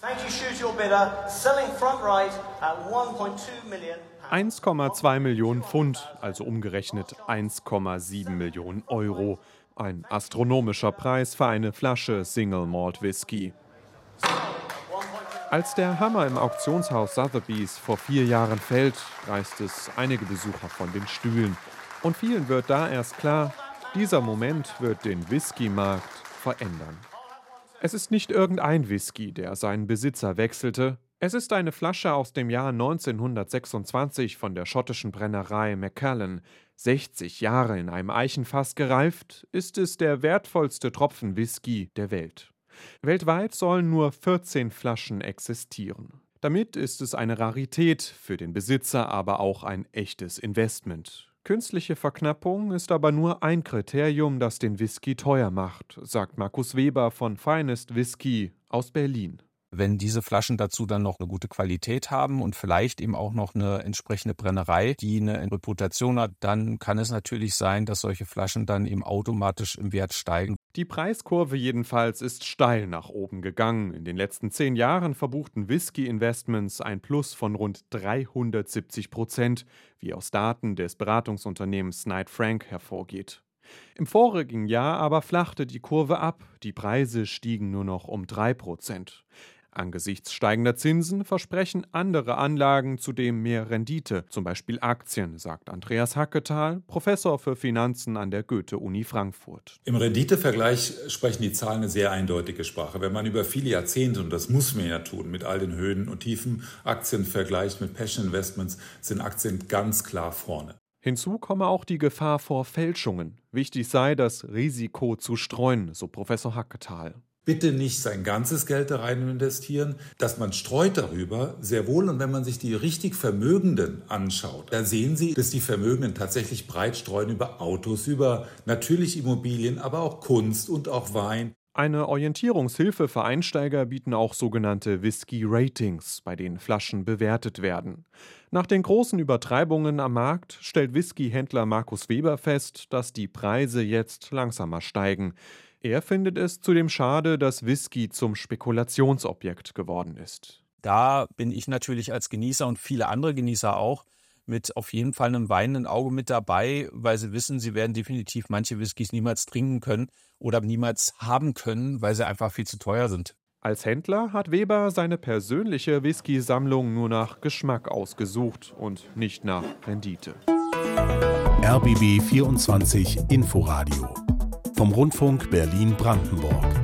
Thank you, choose your bidder. Selling front right at 1.2 million. 1,2 Millionen Pfund, also umgerechnet 1,7 Millionen Euro. Ein astronomischer Preis für eine Flasche Single Malt Whisky. Als der Hammer im Auktionshaus Sotheby's vor 4 Jahren fällt, reißt es einige Besucher von den Stühlen. Und vielen wird da erst klar, dieser Moment wird den Whisky-Markt verändern. Es ist nicht irgendein Whisky, der seinen Besitzer wechselte. Es ist eine Flasche aus dem Jahr 1926 von der schottischen Brennerei Macallan. 60 Jahre in einem Eichenfass gereift, ist es der wertvollste Tropfen Whisky der Welt. Weltweit sollen nur 14 Flaschen existieren. Damit ist es eine Rarität, für den Besitzer aber auch ein echtes Investment. Künstliche Verknappung ist aber nur ein Kriterium, das den Whisky teuer macht, sagt Markus Weber von Finest Whisky aus Berlin. Wenn diese Flaschen dazu dann noch eine gute Qualität haben und vielleicht eben auch noch eine entsprechende Brennerei, die eine Reputation hat, dann kann es natürlich sein, dass solche Flaschen dann eben automatisch im Wert steigen. Die Preiskurve jedenfalls ist steil nach oben gegangen. In den letzten 10 Jahren verbuchten Whisky-Investments ein Plus von rund 370%, wie aus Daten des Beratungsunternehmens Knight Frank hervorgeht. Im vorigen Jahr aber flachte die Kurve ab, die Preise stiegen nur noch um 3%. Angesichts steigender Zinsen versprechen andere Anlagen zudem mehr Rendite, zum Beispiel Aktien, sagt Andreas Hacketal, Professor für Finanzen an der Goethe-Uni Frankfurt. Im Renditevergleich sprechen die Zahlen eine sehr eindeutige Sprache. Wenn man über viele Jahrzehnte, und das muss man ja tun, mit all den Höhen und Tiefen, Aktien vergleicht mit Passion Investments, sind Aktien ganz klar vorne. Hinzu komme auch die Gefahr vor Fälschungen. Wichtig sei, das Risiko zu streuen, so Professor Hacketal. Bitte nicht sein ganzes Geld da rein investieren, dass man streut darüber, sehr wohl. Und wenn man sich die richtig Vermögenden anschaut, da sehen Sie, dass die Vermögenden tatsächlich breit streuen über Autos, über natürlich Immobilien, aber auch Kunst und auch Wein. Eine Orientierungshilfe für Einsteiger bieten auch sogenannte Whisky-Ratings, bei denen Flaschen bewertet werden. Nach den großen Übertreibungen am Markt stellt Whisky-Händler Markus Weber fest, dass die Preise jetzt langsamer steigen. Er findet es zudem schade, dass Whisky zum Spekulationsobjekt geworden ist. Da bin ich natürlich als Genießer und viele andere Genießer auch mit auf jeden Fall einem weinenden Auge mit dabei, weil sie wissen, sie werden definitiv manche Whiskys niemals trinken können oder niemals haben können, weil sie einfach viel zu teuer sind. Als Händler hat Weber seine persönliche Whisky-Sammlung nur nach Geschmack ausgesucht und nicht nach Rendite. RBB 24 Inforadio vom Rundfunk Berlin-Brandenburg.